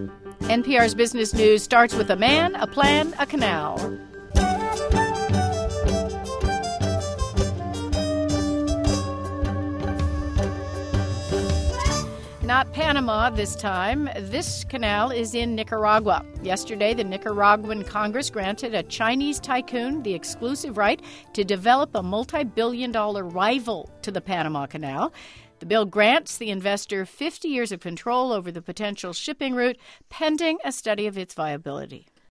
NPR's Business News starts with a man, a plan, a canal. Not Panama this time. This canal is in Nicaragua. Yesterday, the Nicaraguan Congress granted a Chinese tycoon the exclusive right to develop a multi-billion-dollar rival to the Panama Canal. The bill grants the investor 50 years of control over the potential shipping route, pending a study of its viability.